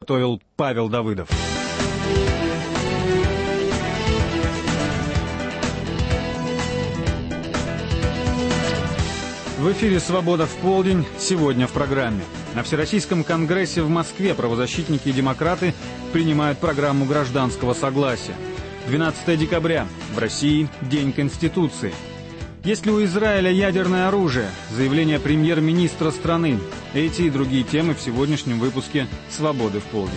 подготовил Павел Давыдов. В эфире «Свобода в полдень». Сегодня в программе. На Всероссийском конгрессе в Москве правозащитники и демократы принимают программу гражданского согласия. 12 декабря. В России День Конституции. Есть ли у Израиля ядерное оружие? Заявление премьер-министра страны. Эти и другие темы в сегодняшнем выпуске «Свободы в полдень».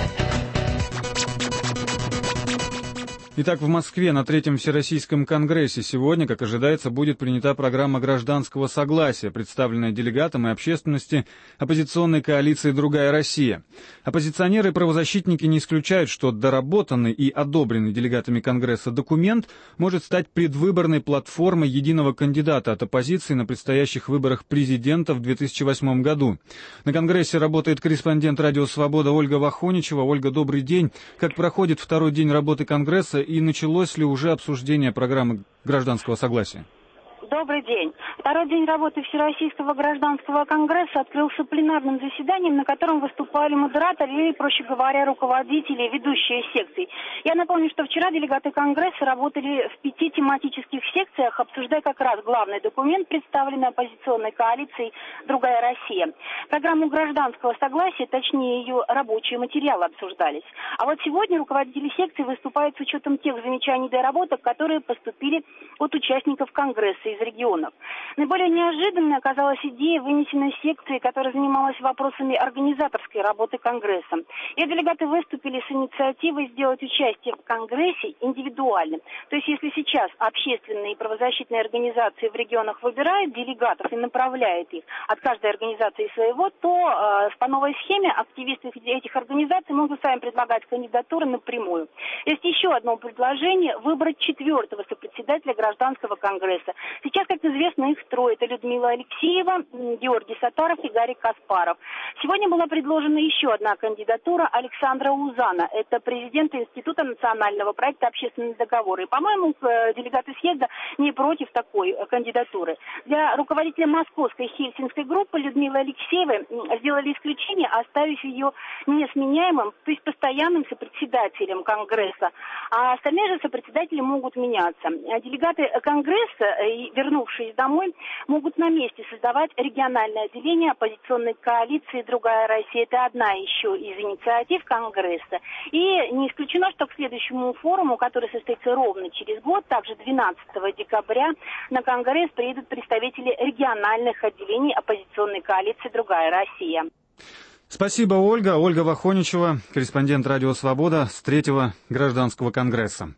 Итак, в Москве на Третьем Всероссийском конгрессе сегодня, как ожидается, будет принята программа гражданского согласия, представленная делегатам и общественности оппозиционной коалиции «Другая Россия». Оппозиционеры и правозащитники не исключают, что доработанный и одобренный делегатами Конгресса документ может стать предвыборной платформой единого кандидата от оппозиции на предстоящих выборах президента в 2008 году. На Конгрессе работает корреспондент «Радио Свобода» Ольга Вахоничева. Ольга, добрый день. Как проходит второй день работы Конгресса? И началось ли уже обсуждение программы гражданского согласия? Добрый день. Второй день работы Всероссийского гражданского конгресса открылся пленарным заседанием, на котором выступали модераторы или, проще говоря, руководители, ведущие секций. Я напомню, что вчера делегаты конгресса работали в 5 тематических секциях, обсуждая как раз главный документ, представленный оппозиционной коалицией «Другая Россия». Программу гражданского согласия, точнее ее рабочие материалы обсуждались. А вот сегодня руководители секций выступают с учетом тех замечаний и доработок, которые поступили от участников конгресса из регионов. Наиболее неожиданной оказалась идея, вынесенной секцией, которая занималась вопросами организаторской работы Конгресса. Ее делегаты выступили с инициативой сделать участие в Конгрессе индивидуальным. То есть, если сейчас общественные и правозащитные организации в регионах выбирают делегатов и направляют их от каждой организации своего, то по новой схеме активисты этих организаций могут сами предлагать кандидатуры напрямую. Есть еще одно предложение – выбрать 4-го сопредседателя гражданского конгресса. Сейчас, как известно, их трое. Это Людмила Алексеева, Георгий Саттаров и Гарик Каспаров. Сегодня была предложена еще одна кандидатура Александра Узана. Это президент Института национального проекта «Общественный договор». И, по-моему, делегаты съезда не против такой кандидатуры. Для руководителя московской хельсинской группы Людмилы Алексеевой сделали исключение, оставив ее несменяемым, то есть постоянным сопредседателем Конгресса. А остальные же сопредседатели могут меняться. Делегаты Конгресса, вернувшись домой, могут на месте создавать региональное отделение оппозиционной коалиции «Другая Россия». Это одна еще из инициатив Конгресса. И не исключено, что к следующему форуму, который состоится ровно через год, также 12 декабря, на Конгресс приедут представители региональных отделений оппозиционной коалиции «Другая Россия». Спасибо, Ольга. Ольга Вахоничева, корреспондент «Радио Свобода» с 3-го гражданского конгресса.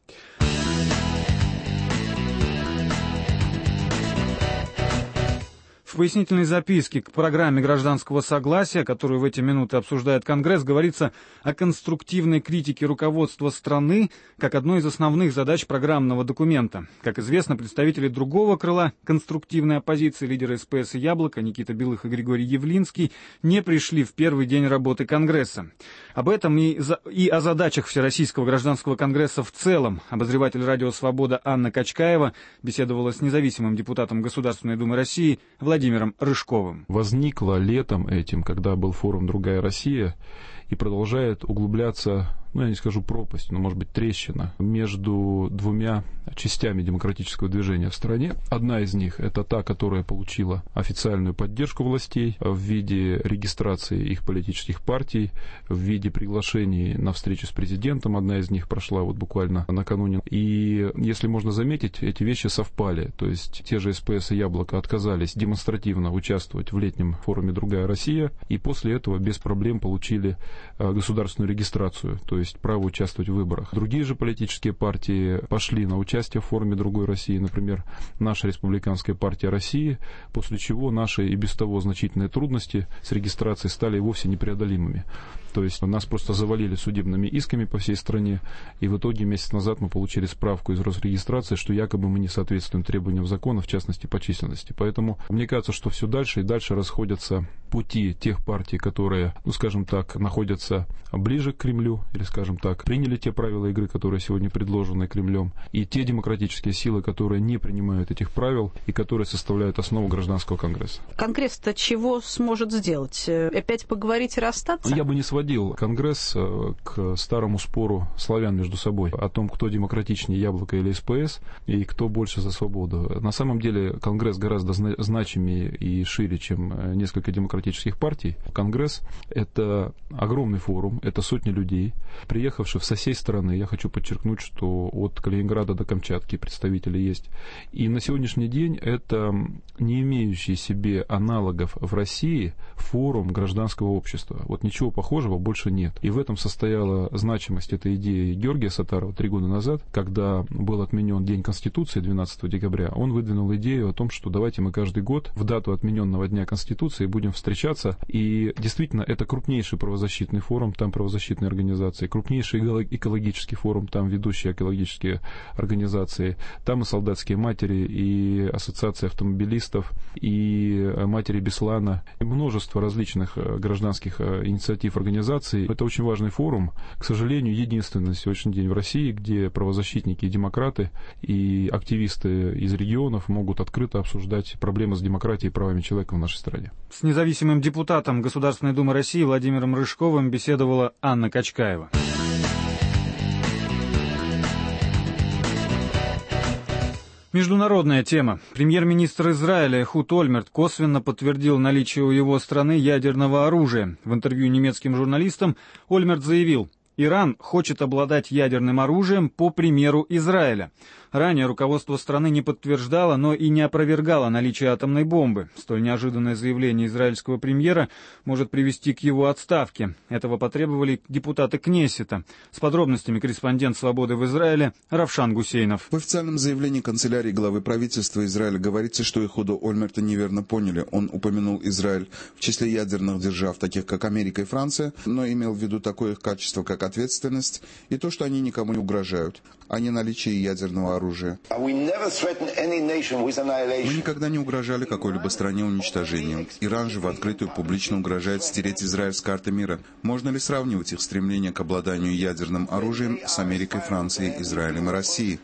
В пояснительной записке к программе гражданского согласия, которую в эти минуты обсуждает Конгресс, говорится о конструктивной критике руководства страны как одной из основных задач программного документа. Как известно, представители другого крыла конструктивной оппозиции, лидеры СПС и «Яблоко» Никита Белых и Григорий Явлинский, не пришли в первый день работы Конгресса. Об этом и о задачах Всероссийского гражданского конгресса в целом обозреватель «Радио Свобода» Анна Качкаева беседовала с независимым депутатом Государственной Думы России Владимиром Рыжковым. Возникло летом этим, когда был форум «Другая Россия», и продолжает углубляться, я не скажу пропасть, но, может быть, трещина между двумя частями демократического движения в стране. Одна из них – это та, которая получила официальную поддержку властей в виде регистрации их политических партий, в виде приглашений на встречу с президентом. Одна из них прошла вот буквально накануне. И, если можно заметить, эти вещи совпали. То есть, те же СПС и «Яблоко» отказались демонстративно участвовать в летнем форуме «Другая Россия», и после этого без проблем получили государственную регистрацию, то есть право участвовать в выборах. Другие же политические партии пошли на участие в форуме «Другой России», например, наша Республиканская партия России, после чего наши и без того значительные трудности с регистрацией стали вовсе непреодолимыми. То есть нас просто завалили судебными исками по всей стране, и в итоге месяц назад мы получили справку из Росрегистрации, что якобы мы не соответствуем требованиям закона, в частности по численности. Поэтому мне кажется, что все дальше и дальше расходятся пути тех партий, которые, скажем так, находятся находятся ближе к Кремлю, или, скажем так, приняли те правила игры, которые сегодня предложены Кремлем, и те демократические силы, которые не принимают этих правил и которые составляют основу гражданского конгресса. Конгресс-то чего сможет сделать? Опять поговорить и расстаться? Я бы не сводил Конгресс к старому спору славян между собой о том, кто демократичнее, Яблоко или СПС, и кто больше за свободу. На самом деле Конгресс гораздо значимее и шире, чем несколько демократических партий. Конгресс — это огромный форум, это сотни людей, приехавших со всей страны. Я хочу подчеркнуть, что от Калининграда до Камчатки представители есть. И на сегодняшний день это не имеющий себе аналогов в России форум гражданского общества. Вот ничего похожего больше нет. И в этом состояла значимость этой идеи Георгия Саттарова 3 года назад, когда был отменен День Конституции 12 декабря. Он выдвинул идею о том, что давайте мы каждый год в дату отмененного Дня Конституции будем встречаться. И действительно, это крупнейший правозащитный форум, там правозащитные организации, крупнейший экологический форум, там ведущие экологические организации, там и солдатские матери, и ассоциация автомобилистов, и матери Беслана, и множество различных гражданских инициатив, организаций. Это очень важный форум, к сожалению, единственный на сегодняшний день в России, где правозащитники и демократы, и активисты из регионов могут открыто обсуждать проблемы с демократией и правами человека в нашей стране. С независимым депутатом Государственной Думы России Владимиром Рыжковым беседовала Анна Качкаева. Международная тема. Премьер-министр Израиля Эхуд Ольмерт косвенно подтвердил наличие у его страны ядерного оружия. В интервью немецким журналистам Ольмерт заявил: «Иран хочет обладать ядерным оружием по примеру Израиля». Ранее руководство страны не подтверждало, но и не опровергало наличие атомной бомбы. Столь неожиданное заявление израильского премьера может привести к его отставке. Этого потребовали депутаты Кнессета. С подробностями корреспондент «Свободы» в Израиле Равшан Гусейнов. В официальном заявлении канцелярии главы правительства Израиля говорится, что Эхуда Ольмерта неверно поняли. Он упомянул Израиль в числе ядерных держав, таких как Америка и Франция, но имел в виду такое их качество, как ответственность и то, что они никому не угрожают, а не наличие ядерного оружия. Мы никогда не угрожали какой-либо стране уничтожением. Иран же в открытую публично угрожает стереть Израиль с карты мира. Можно ли сравнивать их стремление к обладанию ядерным оружием с Америкой, Францией, Израилем и Россией?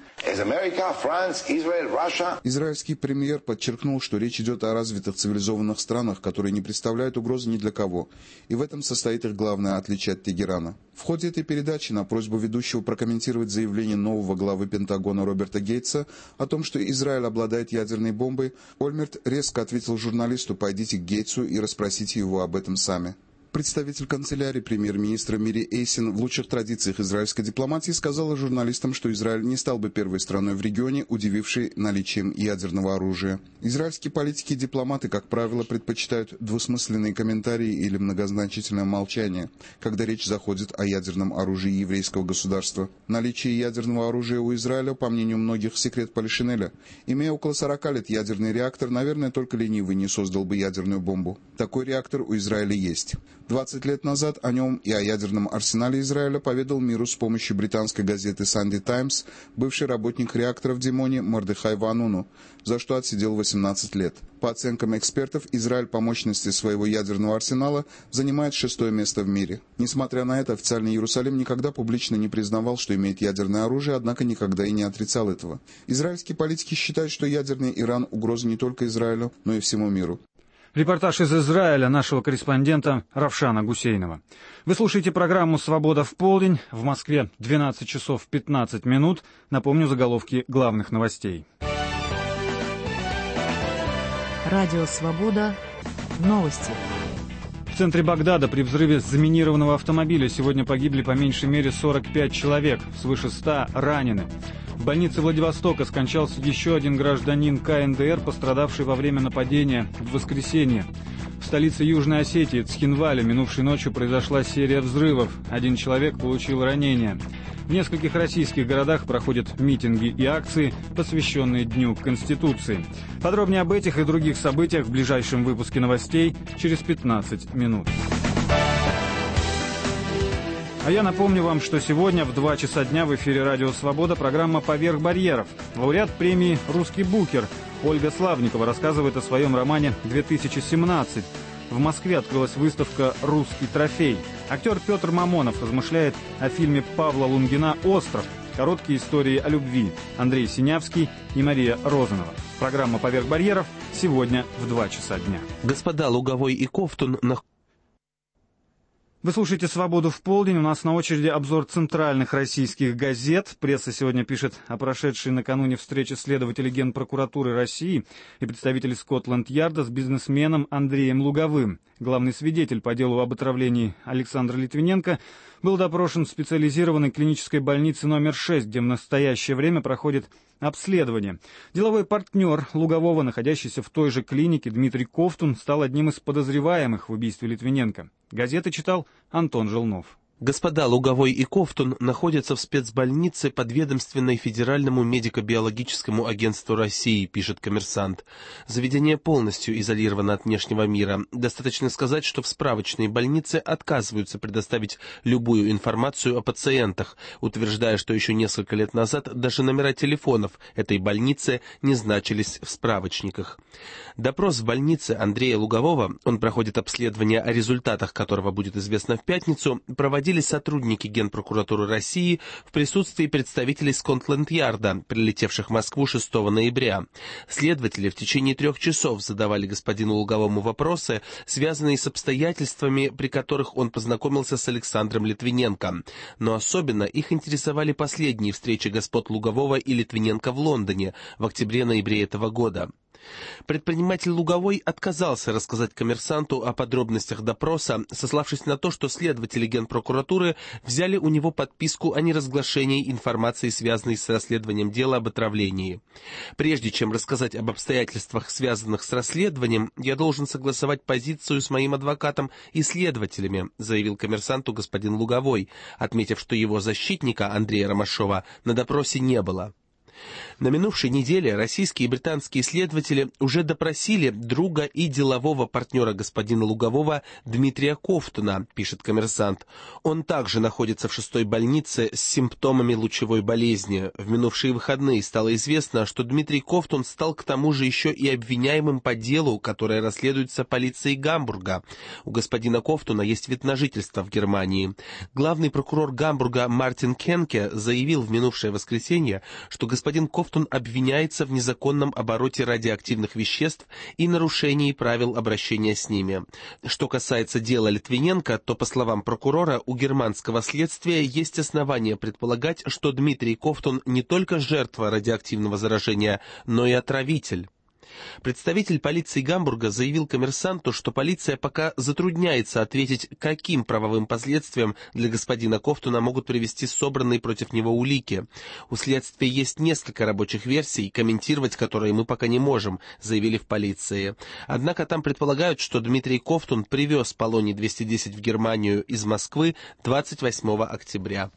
Израильский премьер подчеркнул, что речь идет о развитых цивилизованных странах, которые не представляют угрозы ни для кого. И в этом состоит их главное отличие от Тегерана. В ходе этой передачи на просьбу ведущего прокомментировать заявление нового главы Пентагона Роберта Гейтса о том, что Израиль обладает ядерной бомбой, Ольмерт резко ответил журналисту: «Пойдите к Гейтсу и расспросите его об этом сами». Представитель канцелярии премьер-министра Мири Эйсин в лучших традициях израильской дипломатии сказала журналистам, что Израиль не стал бы первой страной в регионе, удивившей наличием ядерного оружия. Израильские политики и дипломаты, как правило, предпочитают двусмысленные комментарии или многозначительное молчание, когда речь заходит о ядерном оружии еврейского государства. Наличие ядерного оружия у Израиля, по мнению многих, секрет Полишинеля. Имея около 40 лет ядерный реактор, наверное, только ленивый не создал бы ядерную бомбу. Такой реактор у Израиля есть. 20 лет назад о нем и о ядерном арсенале Израиля поведал миру с помощью британской газеты «Санди Таймс» бывший работник реактора в Димоне Мордехай Вануну, за что отсидел 18 лет. По оценкам экспертов, Израиль по мощности своего ядерного арсенала занимает 6-е место в мире. Несмотря на это, официальный Иерусалим никогда публично не признавал, что имеет ядерное оружие, однако никогда и не отрицал этого. Израильские политики считают, что ядерный Иран угроза не только Израилю, но и всему миру. Репортаж из Израиля нашего корреспондента Равшана Гусейнова. Вы слушаете программу «Свобода в полдень». В Москве 12 часов 15 минут. Напомню заголовки главных новостей. Радио «Свобода». Новости. В центре Багдада при взрыве заминированного автомобиля сегодня погибли по меньшей мере 45 человек, свыше 100 ранены. В больнице Владивостока скончался еще один гражданин КНДР, пострадавший во время нападения в воскресенье. В столице Южной Осетии, Цхинвале, минувшей ночью произошла серия взрывов. Один человек получил ранения. В нескольких российских городах проходят митинги и акции, посвященные Дню Конституции. Подробнее об этих и других событиях в ближайшем выпуске новостей через 15 минут. А я напомню вам, что сегодня в 2 часа дня в эфире «Радио Свобода» программа «Поверх барьеров». Лауреат премии «Русский букер» Ольга Славникова рассказывает о своем романе «2017». В Москве открылась выставка «Русский трофей». Актер Петр Мамонов размышляет о фильме Павла Лунгина «Остров». Короткие истории о любви. Андрей Синявский и Мария Розанова. Программа «Поверх барьеров» сегодня в 2 часа дня. Господа Луговой и Ковтун... Вы слушаете «Свободу в полдень». У нас на очереди обзор центральных российских газет. Пресса сегодня пишет о прошедшей накануне встрече следователей Генпрокуратуры России и представителей Скотланд-Ярда с бизнесменом Андреем Луговым. Главный свидетель по делу об отравлении Александр Литвиненко был допрошен в специализированной клинической больнице номер 6, где в настоящее время проходит обследование. Деловой партнер Лугового, находящийся в той же клинике, Дмитрий Ковтун, стал одним из подозреваемых в убийстве Литвиненко. Газеты читал Антон Желнов. Господа Луговой и Ковтун находятся в спецбольнице, подведомственной Федеральному медико-биологическому агентству России, пишет «Коммерсант». Заведение полностью изолировано от внешнего мира. Достаточно сказать, что в справочные больницы отказываются предоставить любую информацию о пациентах, утверждая, что еще несколько лет назад даже номера телефонов этой больницы не значились в справочниках. Допрос в больнице Андрея Лугового, он проходит обследование, о результатах которого будет известно в пятницу, проводили сотрудники Генпрокуратуры России в присутствии представителей Скотланд-Ярда, прилетевших в Москву 6 ноября. Следователи в течение 3 часов задавали господину Луговому вопросы, связанные с обстоятельствами, при которых он познакомился с Александром Литвиненко. Но особенно их интересовали последние встречи господ Лугового и Литвиненко в Лондоне в октябре-ноябре этого года. Предприниматель Луговой отказался рассказать «Коммерсанту» о подробностях допроса, сославшись на то, что следователи Генпрокуратуры взяли у него подписку о неразглашении информации, связанной с расследованием дела об отравлении. «Прежде чем рассказать об обстоятельствах, связанных с расследованием, я должен согласовать позицию с моим адвокатом и следователями», заявил «Коммерсанту» господин Луговой, отметив, что его защитника Андрея Ромашова на допросе не было. На минувшей неделе российские и британские следователи уже допросили друга и делового партнера господина Лугового Дмитрия Ковтуна, пишет «Коммерсант». Он также находится в 6-й больнице с симптомами лучевой болезни. В минувшие выходные стало известно, что Дмитрий Ковтун стал к тому же еще и обвиняемым по делу, которое расследуется полицией Гамбурга. У господина Ковтуна есть вид на жительство в Германии. Главный прокурор Гамбурга Мартин Кенке заявил в минувшее воскресенье, что господин Ковтун обвиняется в незаконном обороте радиоактивных веществ и нарушении правил обращения с ними. Что касается дела Литвиненко, то, по словам прокурора, у германского следствия есть основания предполагать, что Дмитрий Ковтун не только жертва радиоактивного заражения, но и отравитель. Представитель полиции Гамбурга заявил «Коммерсанту», что полиция пока затрудняется ответить, каким правовым последствиям для господина Ковтуна могут привести собранные против него улики. «У следствия есть несколько рабочих версий, комментировать которые мы пока не можем», заявили в полиции. Однако там предполагают, что Дмитрий Ковтун привез полоний-210 в Германию из Москвы 28 октября.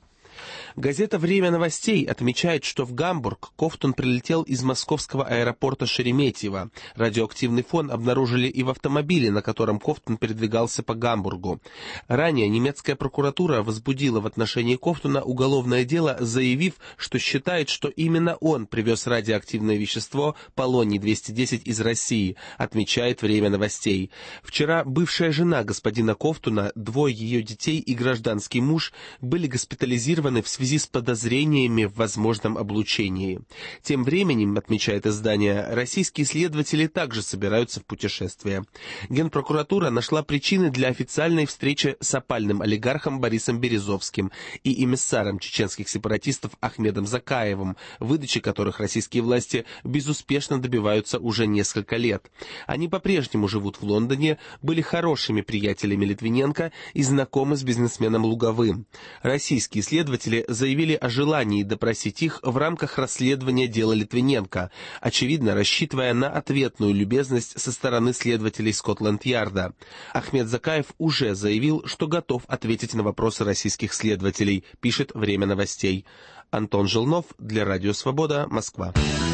Газета «Время новостей» отмечает, что в Гамбург Ковтун прилетел из московского аэропорта Шереметьево. Радиоактивный фон обнаружили и в автомобиле, на котором Ковтун передвигался по Гамбургу. Ранее немецкая прокуратура возбудила в отношении Ковтуна уголовное дело, заявив, что считает, что именно он привез радиоактивное вещество полоний-210 из России, отмечает «Время новостей». Вчера бывшая жена господина Ковтуна, 2 ее детей и гражданский муж были госпитализированы в связи с подозрениями в возможном облучении. Тем временем, отмечает издание, российские следователи также собираются в путешествие. Генпрокуратура нашла причины для официальной встречи с опальным олигархом Борисом Березовским и эмиссаром чеченских сепаратистов Ахмедом Закаевым, выдачи которых российские власти безуспешно добиваются уже несколько лет. Они по-прежнему живут в Лондоне, были хорошими приятелями Литвиненко и знакомы с бизнесменом Луговым. Российские следователи заявили о желании допросить их в рамках расследования дела Литвиненко, очевидно рассчитывая на ответную любезность со стороны следователей Скотланд-Ярда. Ахмед Закаев уже заявил, что готов ответить на вопросы российских следователей, пишет «Время новостей». Антон Желнов для Радио Свобода, Москва.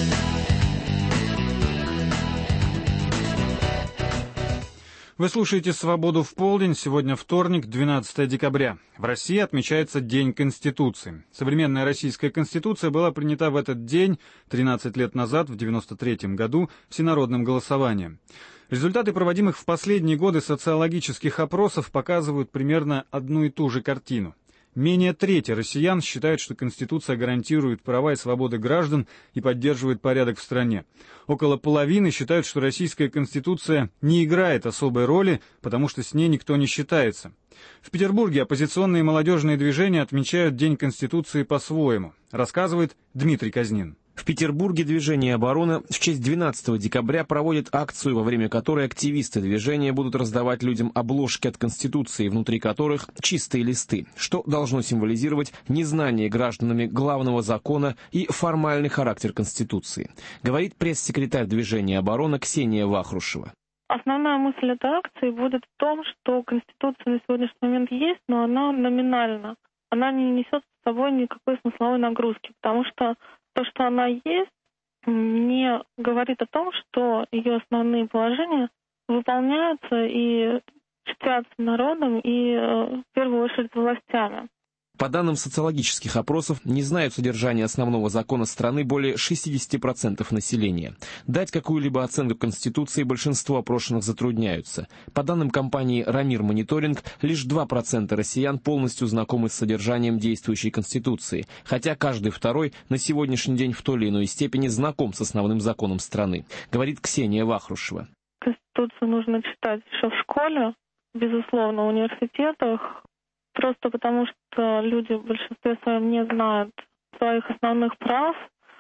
Вы слушаете «Свободу в полдень». Сегодня вторник, 12 декабря. В России отмечается День Конституции. Современная российская Конституция была принята в этот день 13 лет назад, в 1993 году, всенародным голосованием. Результаты проводимых в последние годы социологических опросов показывают примерно одну и ту же картину. Менее трети россиян считают, что Конституция гарантирует права и свободы граждан и поддерживает порядок в стране. Около половины считают, что российская Конституция не играет особой роли, потому что с ней никто не считается. В Петербурге оппозиционные молодежные движения отмечают День Конституции по-своему, рассказывает Дмитрий Казнин. В Петербурге движение «Оборона» в честь 12 декабря проводит акцию, во время которой активисты движения будут раздавать людям обложки от Конституции, внутри которых чистые листы, что должно символизировать незнание гражданами главного закона и формальный характер Конституции, говорит пресс-секретарь движения «Оборона» Ксения Вахрушева. Основная мысль этой акции будет в том, что Конституция на сегодняшний момент есть, но она номинальна. Она не несет с собой никакой смысловой нагрузки, потому что то, что она есть, не говорит о том, что ее основные положения выполняются и чтятся народом и, в первую очередь, властями. По данным социологических опросов, не знают содержания основного закона страны более 60% населения. Дать какую-либо оценку Конституции большинство опрошенных затрудняются. По данным компании «Рамир Мониторинг», лишь 2% россиян полностью знакомы с содержанием действующей Конституции, хотя каждый второй на сегодняшний день в той или иной степени знаком с основным законом страны, говорит Ксения Вахрушева. Конституцию нужно читать еще в школе, безусловно, в университетах. Просто потому, что люди в большинстве своем не знают своих основных прав,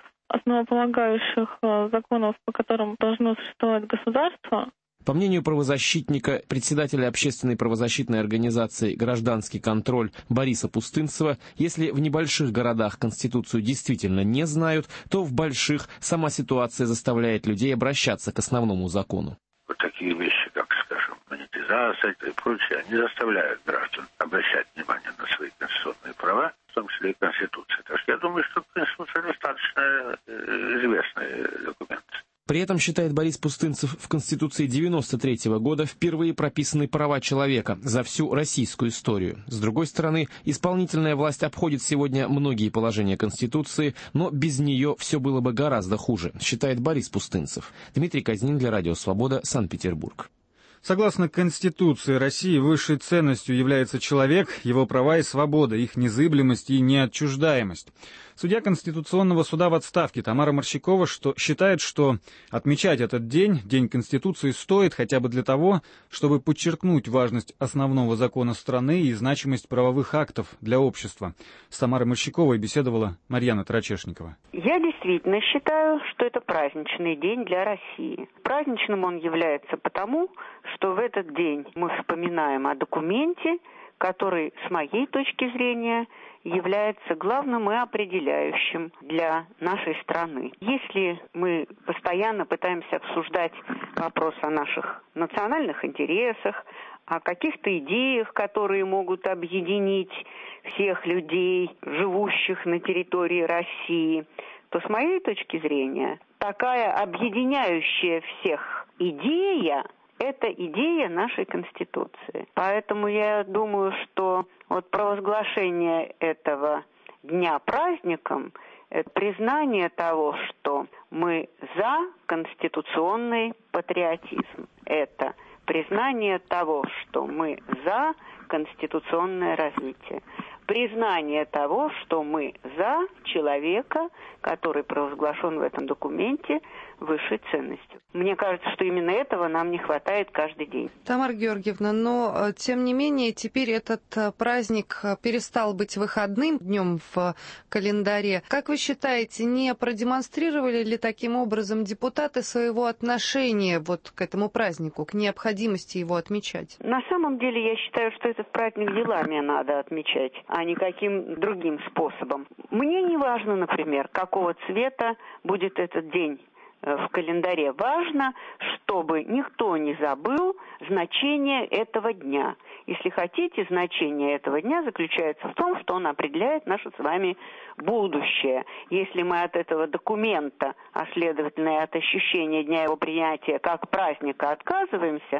основополагающих законов, по которым должно существовать государство. По мнению правозащитника, председателя общественной правозащитной организации «Гражданский контроль» Бориса Пустынцева, если в небольших городах Конституцию действительно не знают, то в больших сама ситуация заставляет людей обращаться к основному закону. Вот такие вещи, как, скажем, монетизация и прочее, они заставляют граждан обращать внимание на свои конституционные права, в том числе и Конституции. Так что я думаю, что Конституция достаточно известный документ. При этом, считает Борис Пустынцев, в Конституции 1993 года впервые прописаны права человека за всю российскую историю. С другой стороны, исполнительная власть обходит сегодня многие положения Конституции, но без нее все было бы гораздо хуже, считает Борис Пустынцев. Дмитрий Казнин для Радио Свобода, Санкт-Петербург. Согласно Конституции России, высшей ценностью является человек, его права и свобода, их незыблемость и неотчуждаемость. Судья Конституционного суда в отставке Тамара Морщикова считает, что отмечать этот день, День Конституции, стоит хотя бы для того, чтобы подчеркнуть важность основного закона страны и значимость правовых актов для общества. С Тамарой Морщиковой беседовала Марьяна Тарачешникова. Я действительно считаю, что это праздничный день для России. Праздничным он является потому, что в этот день мы вспоминаем о документе, который, с моей точки зрения, является главным и определяющим для нашей страны. Если мы постоянно пытаемся обсуждать вопрос о наших национальных интересах, о каких-то идеях, которые могут объединить всех людей, живущих на территории России, то, с моей точки зрения, такая объединяющая всех идея – это идея нашей Конституции. Поэтому я думаю, что вот провозглашение этого дня праздником – это признание того, что мы за конституционный патриотизм. Это признание того, что мы за конституционное развитие. Признание того, что мы за человека, который провозглашен в этом документе высшей ценностью. Мне кажется, что именно этого нам не хватает каждый день. Тамара Георгиевна, но тем не менее теперь этот праздник перестал быть выходным днем в календаре. Как вы считаете, не продемонстрировали ли таким образом депутаты своего отношения вот к этому празднику, к необходимости его отмечать? На самом деле я считаю, что этот праздник делами надо отмечать, а никаким другим способом. Мне не важно, например, какого цвета будет этот день в календаре. Важно, чтобы никто не забыл значение этого дня. Если хотите, значение этого дня заключается в том, что он определяет наше с вами будущее. Если мы от этого документа, а следовательно и от ощущения дня его принятия как праздника отказываемся,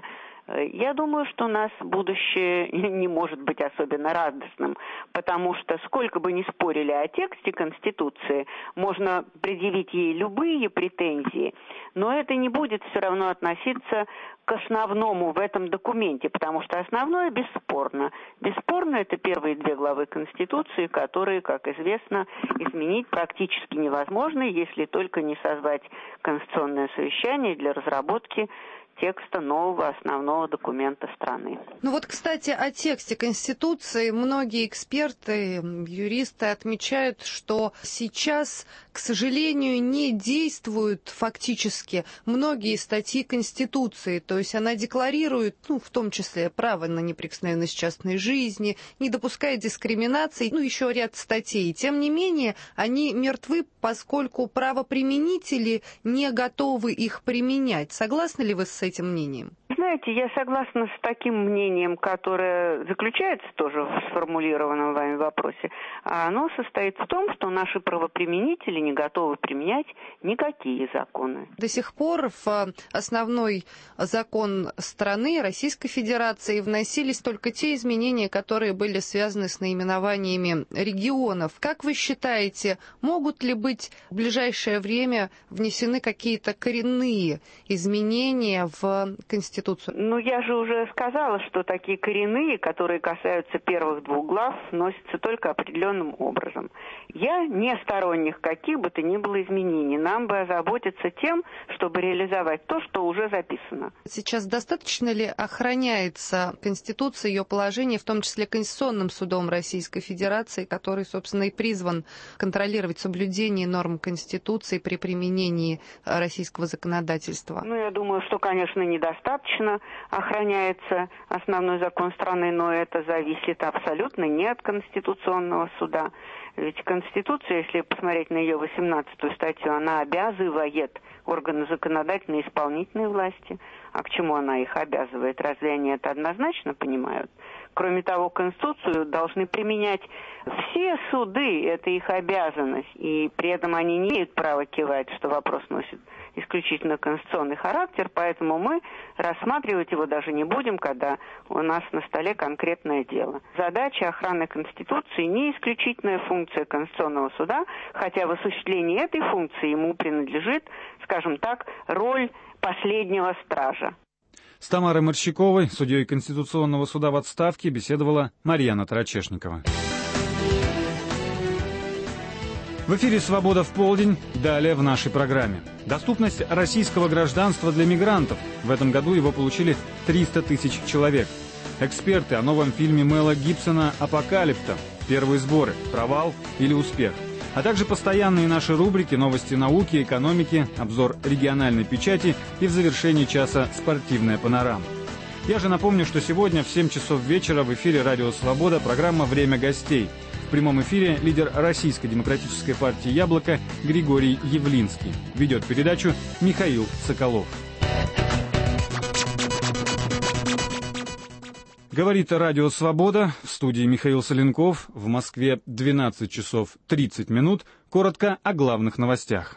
Я думаю, что у нас будущее не может быть особенно радостным, потому что сколько бы ни спорили о тексте Конституции, можно предъявить ей любые претензии, но это не будет все равно относиться к основному в этом документе, потому что основное бесспорно. Бесспорно это первые 2 главы Конституции, которые, как известно, изменить практически невозможно, если только не созвать конституционное совещание для разработки текста нового основного документа страны. Ну вот, кстати, о тексте Конституции многие эксперты, юристы отмечают, что сейчас, к сожалению, не действуют фактически многие статьи Конституции. То есть она декларирует, в том числе, право на неприкосновенность частной жизни, не допускает дискриминации, еще ряд статей. Тем не менее, они мертвы, поскольку правоприменители не готовы их применять. Согласны ли вы с этим мнением? Знаете, я согласна с таким мнением, которое заключается тоже в сформулированном вами вопросе. А оно состоит в том, что наши правоприменители не готовы применять никакие законы. До сих пор в основной закон страны, Российской Федерации, вносились только те изменения, которые были связаны с наименованиями регионов. Как вы считаете, могут ли быть в ближайшее время внесены какие-то коренные изменения в Конституцию? Я же уже сказала, что такие коренные, которые касаются первых 2 глав, вносятся только определенным образом. Я не сторонник каких бы то ни было изменений. Нам бы озаботиться тем, чтобы реализовать то, что уже записано. Сейчас достаточно ли охраняется Конституция, ее положение, в том числе Конституционным судом Российской Федерации, который, собственно, и призван контролировать соблюдение норм Конституции при применении российского законодательства? Я думаю, что, конечно, недостаточно охраняется основной закон страны, но это зависит абсолютно не от Конституционного суда. Ведь Конституция, если посмотреть на ее 18-ю статью, она обязывает органы законодательной и исполнительной власти. А к чему она их обязывает? Разве они это однозначно понимают? Кроме того, Конституцию должны применять все суды, это их обязанность. И при этом они не имеют права кивать, что вопрос носит исключительно конституционный характер, поэтому мы рассматривать его даже не будем, когда у нас на столе конкретное дело. Задача охраны Конституции не исключительная функция Конституционного суда, хотя в осуществлении этой функции ему принадлежит, скажем так, роль последнего стража. С Тамарой Морщиковой, судьей Конституционного суда в отставке, беседовала Марьяна Тарачешникова. В эфире «Свобода в полдень». Далее в нашей программе. Доступность российского гражданства для мигрантов. В этом году его получили 300 тысяч человек. Эксперты о новом фильме Мэла Гибсона «Апокалипто». Первые сборы. Провал или успех. А также постоянные наши рубрики «Новости науки», «Экономики», обзор региональной печати и в завершении часа «Спортивная панорама». Я же напомню, что сегодня в 7 часов вечера в эфире «Радио Свобода» программа «Время гостей». В прямом эфире лидер Российской демократической партии «Яблоко» Григорий Явлинский. Ведет передачу Михаил Соколов. Говорит Радио Свобода. В студии Михаил Соленков. В Москве 12 часов 30 минут. Коротко о главных новостях.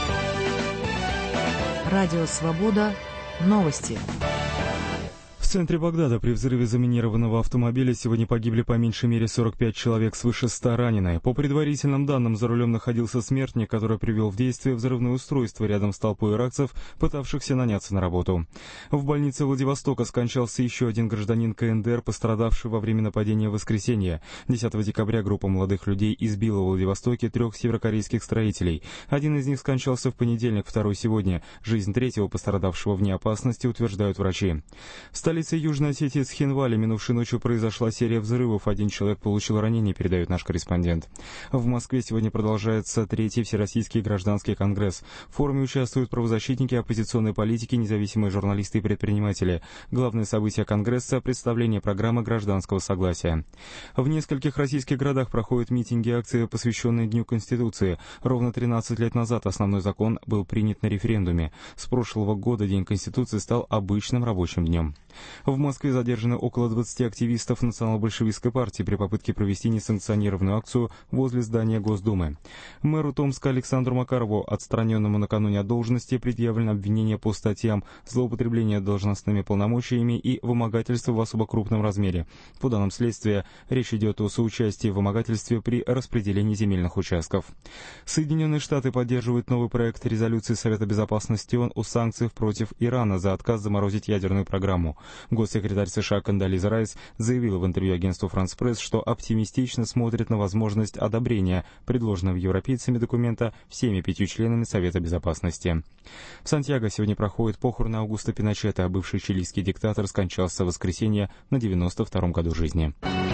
Радио Свобода. Новости. В центре Багдада при взрыве заминированного автомобиля сегодня погибли по меньшей мере 45 человек, свыше 100 ранены. По предварительным данным, за рулем находился смертник, который привел в действие взрывное устройство рядом с толпой иракцев, пытавшихся наняться на работу. В больнице Владивостока скончался еще один гражданин КНДР, пострадавший во время нападения в воскресенье. 10 декабря группа молодых людей избила в Владивостоке 3 северокорейских строителей. Один из них скончался в понедельник, второй сегодня. Жизнь третьего пострадавшего вне опасности, утверждают врачи. В столице Южной Осетии Цхинвале минувшей ночью произошла серия взрывов. Один человек получил ранение, передает наш корреспондент. В Москве сегодня продолжается 3-й Всероссийский гражданский конгресс. В форуме участвуют правозащитники, оппозиционные политики, независимые журналисты и предприниматели. Главное событие конгресса – представление программы гражданского согласия. В нескольких российских городах проходят митинги и акции, посвященные Дню Конституции. Ровно 13 лет назад основной закон был принят на референдуме. С прошлого года День Конституции стал обычным рабочим днем. В Москве задержаны около 20 активистов национал-большевистской партии при попытке провести несанкционированную акцию возле здания Госдумы. Мэру Томска Александру Макарову, отстраненному накануне от должности, предъявлено обвинение по статьям «Злоупотребление должностными полномочиями» и «Вымогательство в особо крупном размере». По данным следствия, речь идет о соучастии в вымогательстве при распределении земельных участков. Соединенные Штаты поддерживают новый проект резолюции Совета Безопасности ООН о санкциях против Ирана за отказ заморозить ядерную программу. Госсекретарь США Кондолиза Райс заявила в интервью агентству «Франс Пресс», что оптимистично смотрит на возможность одобрения предложенного европейцами документа всеми 5 членами Совета Безопасности. В Сантьяго сегодня проходит похороны Аугусто Пиночета, а бывший чилийский диктатор скончался в воскресенье на 92-м году жизни.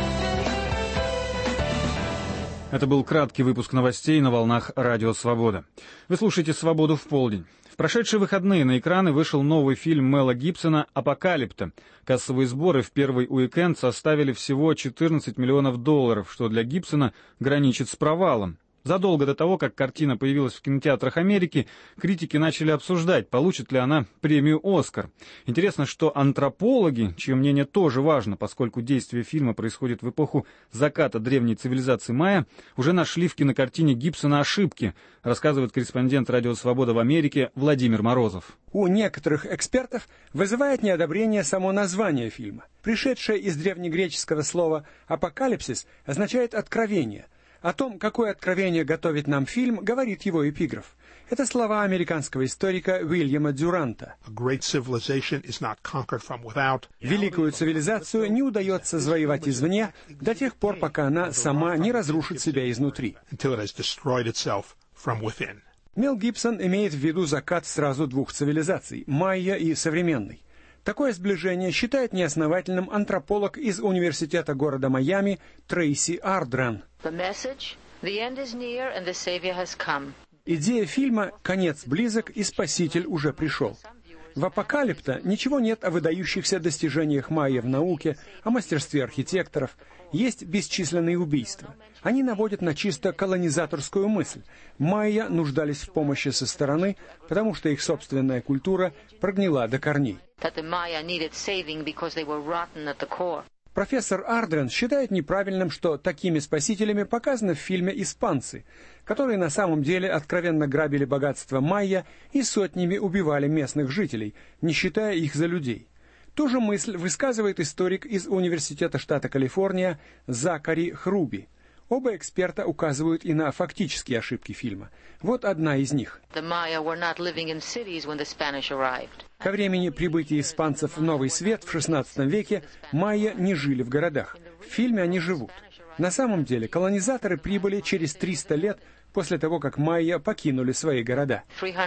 Это был краткий выпуск новостей на волнах Радио Свобода. Вы слушаете «Свободу в полдень». В прошедшие выходные на экраны вышел новый фильм Мела Гибсона «Апокалипто». Кассовые сборы в первый уикенд составили всего $14 миллионов, что для Гибсона граничит с провалом. Задолго до того, как картина появилась в кинотеатрах Америки, критики начали обсуждать, получит ли она премию «Оскар». Интересно, что антропологи, чье мнение тоже важно, поскольку действие фильма происходит в эпоху заката древней цивилизации майя, уже нашли в кинокартине Гибсона ошибки, рассказывает корреспондент «Радио Свобода» в Америке Владимир Морозов. У некоторых экспертов вызывает неодобрение само название фильма. Пришедшее из древнегреческого слова «апокалипсис» означает «откровение». О том, какое откровение готовит нам фильм, говорит его эпиграф. Это слова американского историка Уильяма Дюранта. Великую цивилизацию не удается завоевать извне до тех пор, пока она сама не разрушит себя изнутри. Мел Гибсон имеет в виду закат сразу двух цивилизаций – майя и современной. Такое сближение считает неосновательным антрополог из университета города Майами Трейси Ардран. Идея фильма «Конец близок» и «Спаситель уже пришел». В «Апокалипто» ничего нет о выдающихся достижениях майя в науке, о мастерстве архитекторов. Есть бесчисленные убийства. Они наводят на чисто колонизаторскую мысль. Майя нуждались в помощи со стороны, потому что их собственная культура прогнила до корней. Профессор Ардрен считает неправильным, что такими спасителями показаны в фильме испанцы, которые на самом деле откровенно грабили богатство майя и сотнями убивали местных жителей, не считая их за людей. Ту же мысль высказывает историк из Университета штата Калифорния Закари Хруби. Оба эксперта указывают и на фактические ошибки фильма. Вот одна из них. Ко времени прибытия испанцев в Новый Свет в XVI веке майя не жили в городах. В фильме они живут. На самом деле колонизаторы прибыли через 300 лет после того, как майя покинули свои города.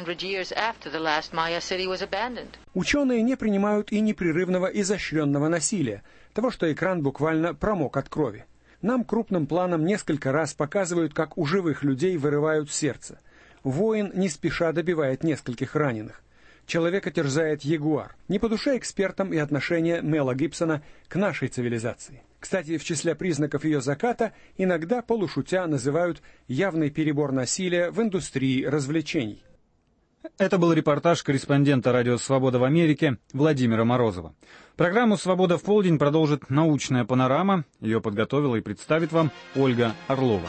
Ученые не принимают и непрерывного изощренного насилия, того, что экран буквально промок от крови. Нам крупным планом несколько раз показывают, как у живых людей вырывают сердце. Воин не спеша добивает нескольких раненых. Человека терзает ягуар. Не по душе экспертам и отношение Мела Гибсона к нашей цивилизации. Кстати, в числе признаков ее заката иногда полушутя называют явный перебор насилия в индустрии развлечений. Это был репортаж корреспондента «Радио Свобода» в Америке Владимира Морозова. Программу «Свобода в полдень» продолжит научная панорама. Ее подготовила и представит вам Ольга Орлова.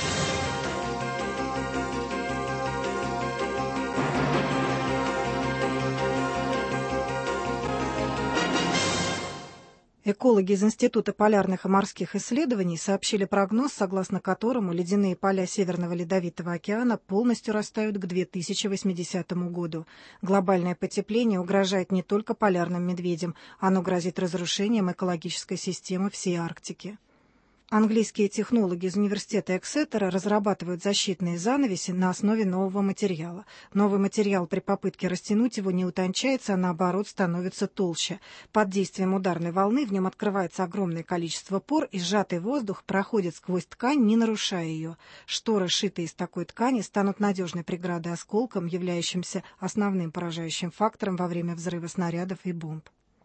Экологи из Института полярных и морских исследований сообщили прогноз, согласно которому ледяные поля Северного Ледовитого океана полностью растают к 2080 году. Глобальное потепление угрожает не только полярным медведям, оно грозит разрушением экологической системы всей Арктики. Английские технологи из университета Эксетера разрабатывают защитные занавеси на основе нового материала. Новый материал при попытке растянуть его не утончается, а наоборот становится толще. Под действием ударной волны в нем открывается огромное количество пор, и сжатый воздух проходит сквозь ткань, не нарушая ее. Шторы, сшитые из такой ткани, станут надежной преградой осколкам, являющимся основным поражающим фактором во время взрыва снарядов и бомб.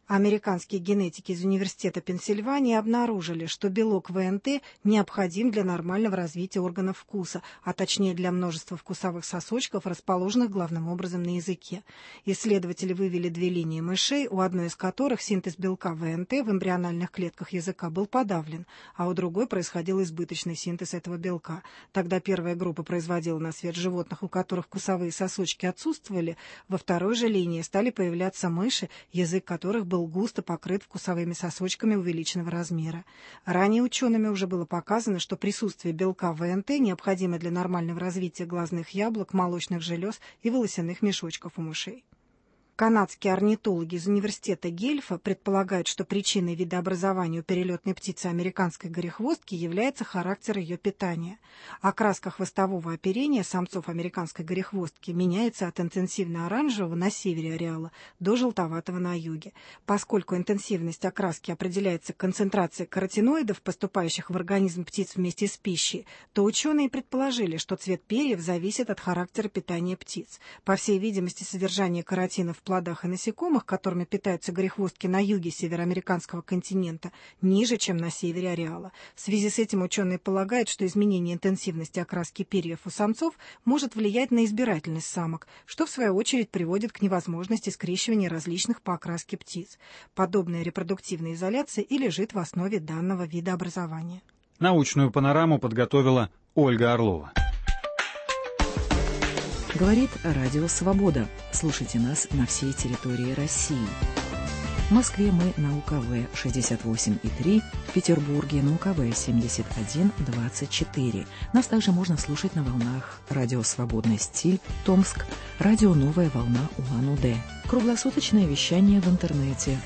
Американские генетики из Университета Пенсильвании обнаружили, что белок ВНТ необходим для нормального развития органов вкуса, а точнее для множества вкусовых сосочков, расположенных главным образом на языке. Исследователи вывели 2 линии мышей, у одной из которых синтез белка ВНТ в эмбриональных клетках языка был подавлен, а у другой происходил избыточный синтез этого белка. Тогда первая группа производила на свет животных, у которых вкусовые сосочки отсутствовали, во второй же линии стали появляться мыши, язык которых был густо покрыт вкусовыми сосочками увеличенного размера. Ранее учеными уже было показано, что присутствие белка ВНТ необходимо для нормального развития глазных яблок, молочных желез и волосяных мешочков у мышей. Канадские орнитологи из университета Гельфа предполагают, что причиной видообразования у перелетной птицы американской горехвостки является характер ее питания. Окраска хвостового оперения самцов американской горехвостки меняется от интенсивно-оранжевого на севере ареала до желтоватого на юге. Поскольку интенсивность окраски определяется концентрацией каротиноидов, поступающих в организм птиц вместе с пищей, то ученые предположили, что цвет перьев зависит от характера питания птиц. По всей видимости, содержание каротина в плодах и насекомых, которыми питаются горехвостки на юге североамериканского континента, ниже, чем на севере ареала. В связи с этим ученые полагают, что изменение интенсивности окраски перьев у самцов может влиять на избирательность самок, что в свою очередь приводит к невозможности скрещивания различных по окраске птиц. Подобная репродуктивная изоляция и лежит в основе данного вида образования. Научную панораму подготовила Ольга Орлова. Говорит Радио Свобода. Слушайте нас на всей территории России. В Москве мы на УКВ 68,3, в Петербурге на УКВ 71,24. Нас также можно слушать на волнах Радио Свободный стиль, Томск, Радио Новая волна Улан-Удэ. Круглосуточное вещание в интернете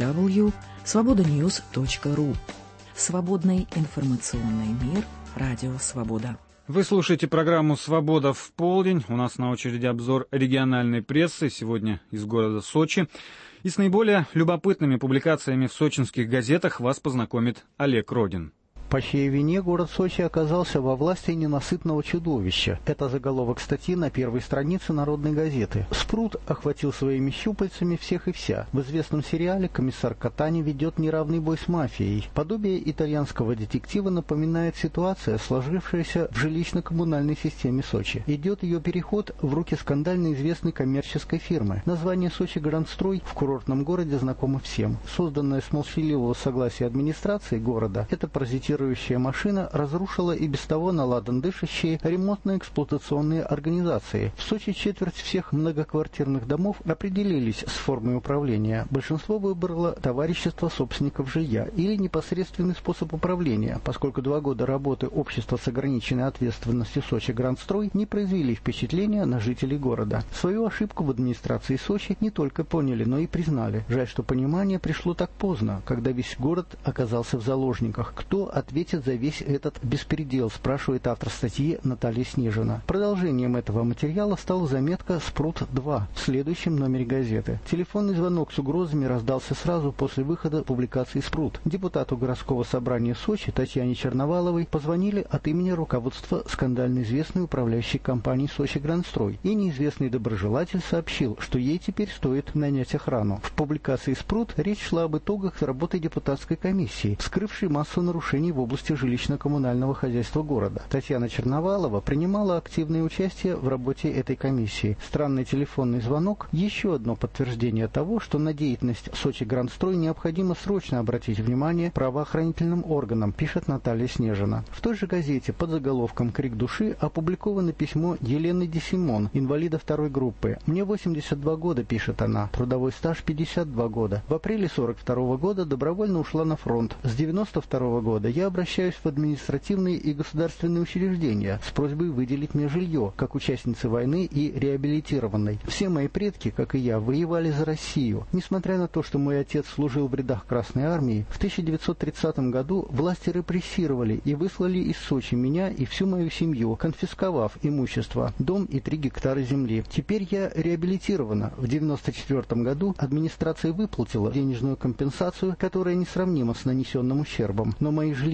www.svobodanews.ru. Свободный информационный мир. Радио Свобода. Вы слушаете программу «Свобода в полдень». У нас на очереди обзор региональной прессы, сегодня из города Сочи. И с наиболее любопытными публикациями в сочинских газетах вас познакомит Олег Родин. По чьей вине город Сочи оказался во власти ненасытного чудовища. Это заголовок статьи на первой странице «Народной газеты». Спрут охватил своими щупальцами всех и вся. В известном сериале комиссар Катани ведет неравный бой с мафией. Подобие итальянского детектива напоминает ситуация, сложившаяся в жилищно-коммунальной системе Сочи. Идет ее переход в руки скандально известной коммерческой фирмы. Название «Сочи Грандстрой» в курортном городе знакомо всем. Созданное с молчаливого согласия администрации города, это паразитирующая машина разрушила и без того наладан дышащие ремонтно-эксплуатационные организации. В Сочи четверть всех многоквартирных домов определились с формой управления. Большинство выбрало товарищество собственников жилья или непосредственный способ управления, поскольку 2 года работы общества с ограниченной ответственностью Сочи Грандстрой не произвели впечатления на жителей города. Свою ошибку в администрации Сочи не только поняли, но и признали. Жаль, что понимание пришло так поздно, когда весь город оказался в заложниках. Кто ответит за весь этот беспредел, спрашивает автор статьи Наталья Снежина. Продолжением этого материала стала заметка «Спрут-2» в следующем номере газеты. Телефонный звонок с угрозами раздался сразу после выхода публикации «Спрут». Депутату городского собрания Сочи Татьяне Черноваловой позвонили от имени руководства скандально известной управляющей компании «Сочи Грандстрой», и неизвестный доброжелатель сообщил, что ей теперь стоит нанять охрану. В публикации «Спрут» речь шла об итогах работы депутатской комиссии, вскрывшей массу нарушений в области жилищно-коммунального хозяйства города. Татьяна Черновалова принимала активное участие в работе этой комиссии. Странный телефонный звонок – еще одно подтверждение того, что на деятельность Сочи Грандстрой необходимо срочно обратить внимание правоохранительным органам, пишет Наталья Снежина. В той же газете под заголовком «Крик души» опубликовано письмо Елены Десимон, инвалида 2 группы. «Мне 82 года», пишет она, трудовой стаж 52 года. В апреле 42 года добровольно ушла на фронт. С 92 года я обращаюсь в административные и государственные учреждения с просьбой выделить мне жилье, как участнице войны и реабилитированной. Все мои предки, как и я, воевали за Россию. Несмотря на то, что мой отец служил в рядах Красной Армии, в 1930 году власти репрессировали и выслали из Сочи меня и всю мою семью, конфисковав имущество, дом и 3 гектара земли. Теперь я реабилитирована. В 1994 году администрация выплатила денежную компенсацию, которая несравнима с нанесенным ущербом, но мои жилищные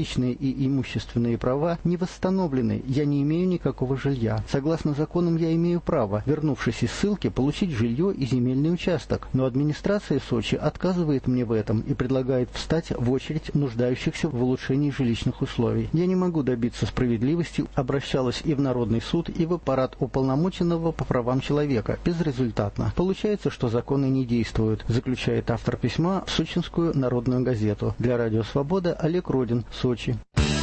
личные и имущественные права не восстановлены, я не имею никакого жилья. Согласно законам я имею право, вернувшись из ссылки, получить жилье и земельный участок, но администрация Сочи отказывает мне в этом и предлагает встать в очередь нуждающихся в улучшении жилищных условий. Я не могу добиться справедливости, обращалась и в Народный суд, и в аппарат уполномоченного по правам человека. Безрезультатно. Получается, что законы не действуют, заключает автор письма в Сочинскую народную газету. Для Радио Свобода Олег Родин, Сочи.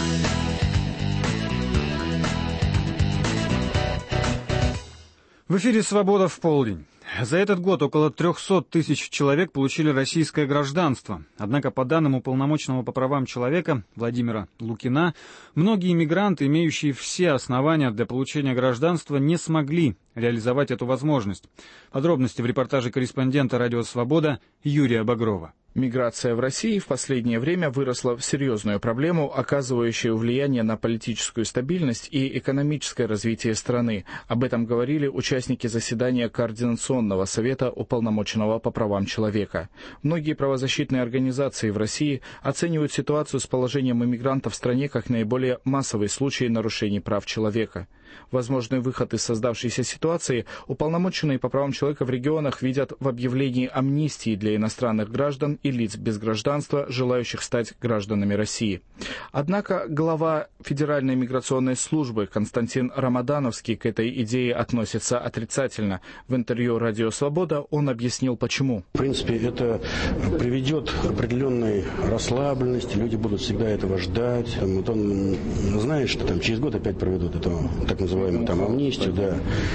В эфире «Свобода в полдень». За этот год около 300 тысяч человек получили российское гражданство. Однако, по данным уполномоченного по правам человека Владимира Лукина, многие иммигранты, имеющие все основания для получения гражданства, не смогли реализовать эту возможность. Подробности в репортаже корреспондента «Радио Свобода» Юрия Багрова. Миграция в России в последнее время выросла в серьезную проблему, оказывающую влияние на политическую стабильность и экономическое развитие страны. Об этом говорили участники заседания Координационного совета уполномоченного по правам человека. Многие правозащитные организации в России оценивают ситуацию с положением иммигрантов в стране как наиболее массовый случай нарушений прав человека. Возможный выход из создавшейся ситуации уполномоченные по правам человека в регионах видят в объявлении амнистии для иностранных граждан и лиц без гражданства, желающих стать гражданами России. Однако глава Федеральной миграционной службы Константин Рамадановский к этой идее относится отрицательно. В интервью «Радио Свобода» он объяснил, почему. В принципе, это приведет к определенной расслабленности, люди будут всегда этого ждать. Вот он знает, что через год опять проведут эту так называемую амнистию. Да.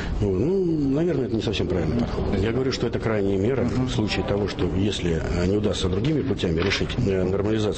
Наверное, это не совсем правильный подход. Я говорю, что это крайняя мера в случае того, что если не удастся другими путями решить нормализовать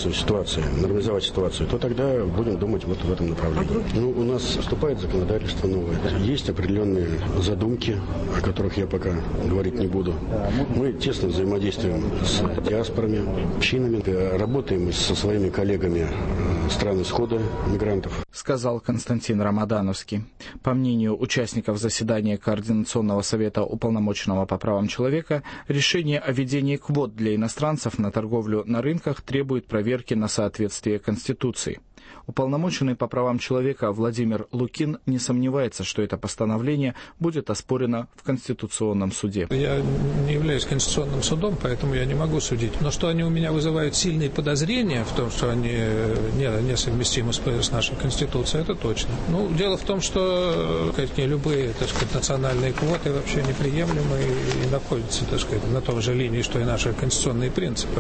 ситуацию, то тогда будем думать вот в этом направлении. У нас вступает законодательство новое. Есть определенные задумки, о которых я пока говорить не буду. Мы тесно взаимодействуем с диаспорами, общинами, работаем со своими коллегами стран исхода мигрантов. Сказал Константин Рамадановский. По мнению участников заседания Координационного совета уполномоченного по правам человека, решение о введении квот для иностранцев на торговлю на рынках требует проверки на соответствие Конституции. Уполномоченный по правам человека Владимир Лукин не сомневается, что это постановление будет оспорено в Конституционном суде. Я не являюсь Конституционным судом, поэтому я не могу судить. Но что они у меня вызывают сильные подозрения в том, что они несовместимы с нашей Конституцией, это точно. Дело в том, что любые, национальные квоты вообще неприемлемы и находятся, на той же линии, что и наши конституционные принципы.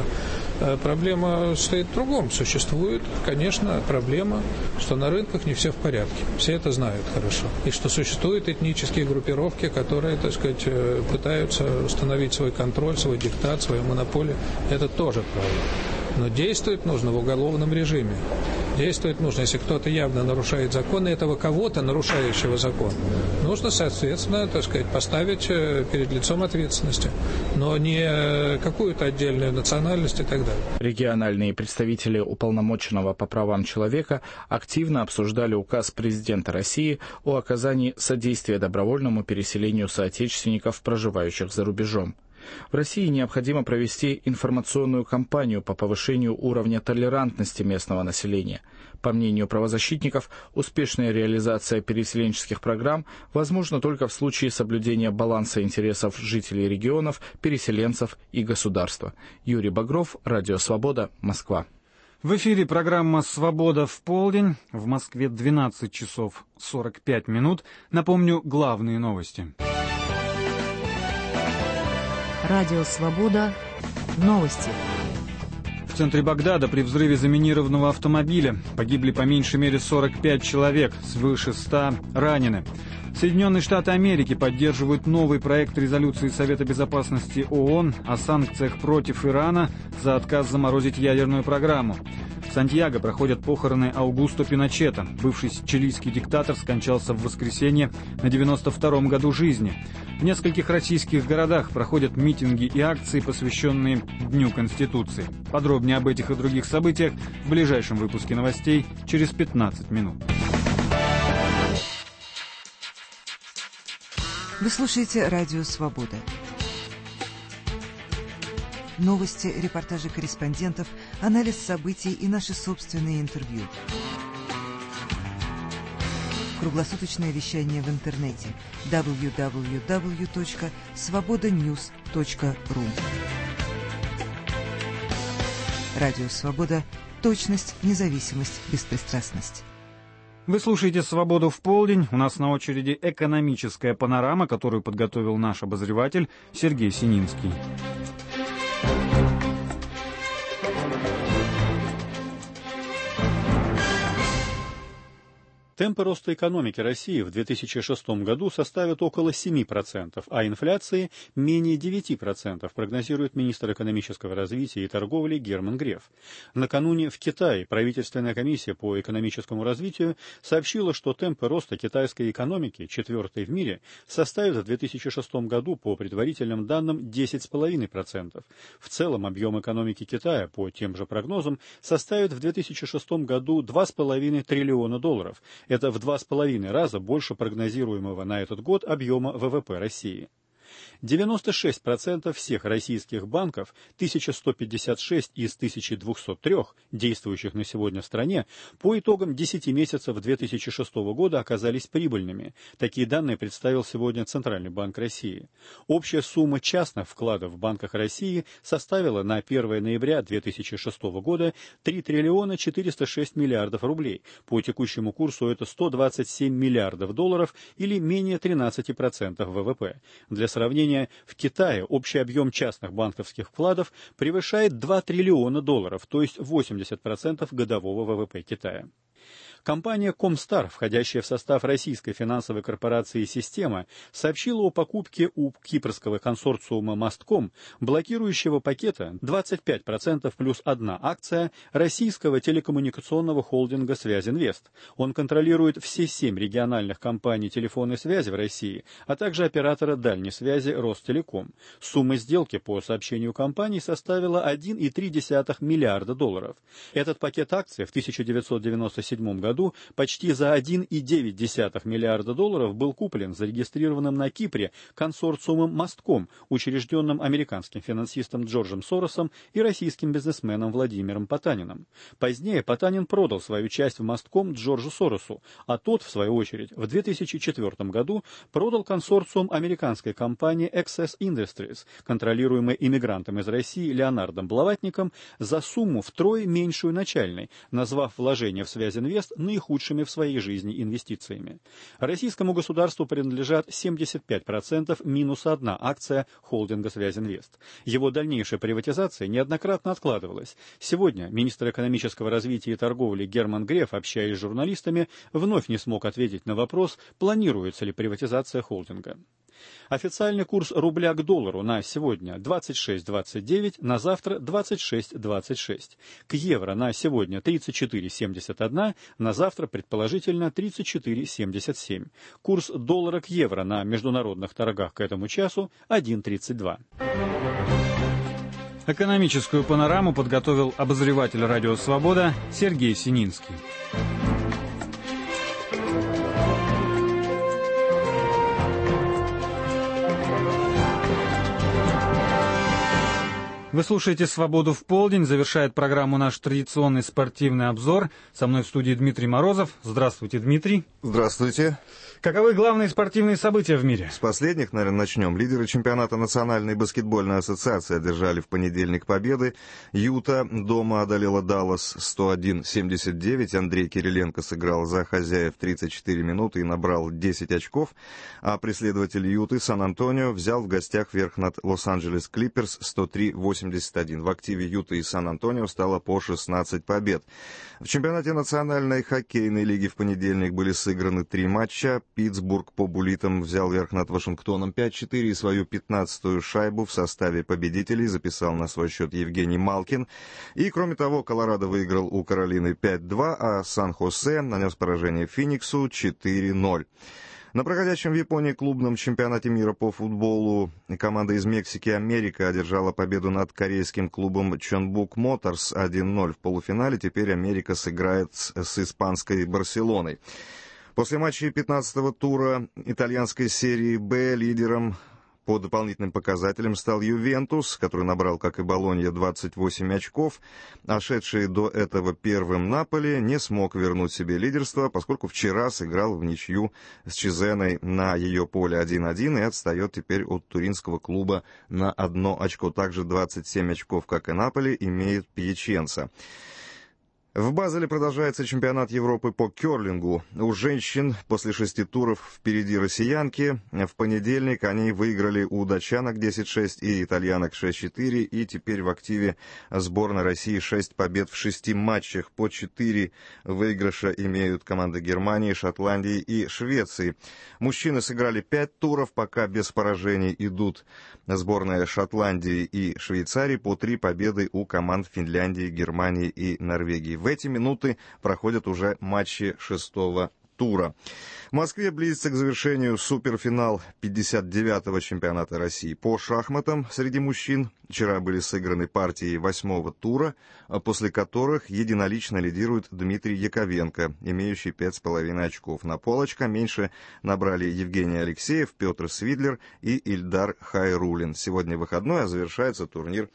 Проблема стоит в другом. Существует, конечно, проблема, что на рынках не все в порядке. Все это знают хорошо. И что существуют этнические группировки, которые, пытаются установить свой контроль, свой диктат, свою монополию. Это тоже правда. Но действовать нужно в уголовном режиме. Действовать нужно, если кто-то явно нарушает закон, и этого кого-то, нарушающего закон, нужно, соответственно, поставить перед лицом ответственности, но не какую-то отдельную национальность и так далее. Региональные представители уполномоченного по правам человека активно обсуждали указ президента России о оказании содействия добровольному переселению соотечественников, проживающих за рубежом. В России необходимо провести информационную кампанию по повышению уровня толерантности местного населения. По мнению правозащитников, успешная реализация переселенческих программ возможна только в случае соблюдения баланса интересов жителей регионов, переселенцев и государства. Юрий Багров, Радио Свобода, Москва. В эфире программа «Свобода в полдень». В Москве 12 часов 45 минут. Напомню, главные новости. Радио «Свобода». Новости. В центре Багдада при взрыве заминированного автомобиля погибли по меньшей мере 45 человек, свыше 100 ранены. Соединенные Штаты Америки поддерживают новый проект резолюции Совета Безопасности ООН о санкциях против Ирана за отказ заморозить ядерную программу. В Сантьяго проходят похороны Аугусто Пиночета. Бывший чилийский диктатор скончался в воскресенье на 92-м году жизни. В нескольких российских городах проходят митинги и акции, посвященные Дню Конституции. Подробнее об этих и других событиях в ближайшем выпуске новостей через 15 минут. Вы слушаете «Радио Свобода». Новости, репортажи корреспондентов, анализ событий и наши собственные интервью. Круглосуточное вещание в интернете www.svobodanews.ru. Радио «Свобода». Точность, независимость, беспристрастность. Вы слушаете «Свободу в полдень». У нас на очереди экономическая панорама, которую подготовил наш обозреватель Сергей Сининский. Темпы роста экономики России в 2006 году составят около 7%, а инфляции менее 9%, прогнозирует министр экономического развития и торговли Герман Греф. Накануне в Китае правительственная комиссия по экономическому развитию сообщила, что темпы роста китайской экономики, четвертой в мире, составят в 2006 году по предварительным данным 10,5%. В целом объем экономики Китая, по тем же прогнозам, составит в 2006 году $2,5 триллиона. Это в 2,5 раза больше прогнозируемого на этот год объема ВВП России. 96% всех российских банков, 1156 из 1203 действующих на сегодня в стране, по итогам 10 месяцев 2006 года оказались прибыльными. Такие данные представил сегодня Центральный банк России. Общая сумма частных вкладов в банках России составила на 1 ноября 2006 года 3 триллиона 406 миллиардов рублей. По текущему курсу это 127 миллиардов долларов или менее 13% ВВП. Для сравнения, в Китае общий объем частных банковских вкладов превышает 2 триллиона долларов, то есть 80% годового ВВП Китая. Компания Комстар, входящая в состав российской финансовой корпорации «Система», сообщила о покупке у кипрского консорциума «Мастком» блокирующего пакета 25% плюс 1 акция российского телекоммуникационного холдинга «Связинвест». Он контролирует все 7 региональных компаний телефонной связи в России, а также оператора дальней связи «Ростелеком». Сумма сделки, по сообщению компании, составила 1,3 миллиарда долларов. Этот пакет акций в 1997 году почти за 1,9 миллиарда долларов был куплен зарегистрированным на Кипре консорциумом «Мастком», учрежденным американским финансистом Джорджем Соросом и российским бизнесменом Владимиром Потаниным. Позднее Потанин продал свою часть в «Мастком» Джорджу Соросу, а тот, в свою очередь, в 2004 году продал консорциум американской компании Access Industries, контролируемой иммигрантом из России Леонардом Блаватником, за сумму втрое меньшую начальной, назвав вложения в «Связинвест» наихудшими в своей жизни инвестициями. Российскому государству принадлежат 75% минус 1 акция холдинга «Связинвест». Его дальнейшая приватизация неоднократно откладывалась. Сегодня министр экономического развития и торговли Герман Греф, общаясь с журналистами, вновь не смог ответить на вопрос, планируется ли приватизация холдинга. Официальный курс рубля к доллару на сегодня 26.29, на завтра 26.26. К евро на сегодня 34.71, на завтра предположительно 34.77. Курс доллара к евро на международных торгах к этому часу 1.32. Экономическую панораму подготовил обозреватель «Радио Свобода» Сергей Сининский. Вы слушаете «Свободу в полдень». Завершает программу наш традиционный спортивный обзор. Со мной в студии Дмитрий Морозов. Здравствуйте, Дмитрий. Здравствуйте. Каковы главные спортивные события в мире? С последних, наверное, начнем. Лидеры чемпионата Национальной баскетбольной ассоциации одержали в понедельник победы. Юта дома одолела Даллас 101-79. Андрей Кириленко сыграл за хозяев 34 минуты и набрал 10 очков. А преследователь Юты Сан-Антонио взял в гостях верх над Лос-Анджелес Клиперс 103-81. В активе Юты и Сан-Антонио стало по 16 побед. В чемпионате Национальной хоккейной лиги в понедельник были сыграны 3 матча. Питтсбург по буллитам взял верх над Вашингтоном 5-4 и свою 15-ю шайбу в составе победителей записал на свой счет Евгений Малкин. И, кроме того, Колорадо выиграл у Каролины 5-2, а Сан-Хосе нанес поражение Фениксу 4-0. На проходящем в Японии клубном чемпионате мира по футболу команда из Мексики «Америка» одержала победу над корейским клубом Чонбук Моторс 1-0 в полуфинале. Теперь «Америка» сыграет с испанской «Барселоной». После матча 15-го тура итальянской серии «Б» лидером По дополнительным показателям стал Ювентус, который набрал, как и Болонья, 28 очков. А шедший до этого первым Наполи не смог вернуть себе лидерство, поскольку вчера сыграл в ничью с Чезеной на ее поле 1-1 и отстает теперь от туринского клуба на 1 очко. Также 27 очков, как и Наполи, имеет Пьяченца. В Базеле продолжается чемпионат Европы по керлингу. У женщин после 6 туров впереди россиянки. В понедельник они выиграли у датчанок 10-6 и итальянок 6-4. И теперь в активе сборной России 6 побед в 6 матчах. По 4 выигрыша имеют команды Германии, Шотландии и Швеции. Мужчины сыграли 5 туров, пока без поражений идут сборная Шотландии и Швейцарии. По 3 победы у команд Финляндии, Германии и Норвегии. В эти минуты проходят уже матчи 6-го тура. В Москве близится к завершению суперфинал 59-го чемпионата России по шахматам среди мужчин. Вчера были сыграны партии 8-го тура, после которых единолично лидирует Дмитрий Яковенко, имеющий 5,5 очков. На полочка меньше набрали Евгений Алексеев, Петр Свидлер и Ильдар Хайруллин. Сегодня выходной, а завершается турнир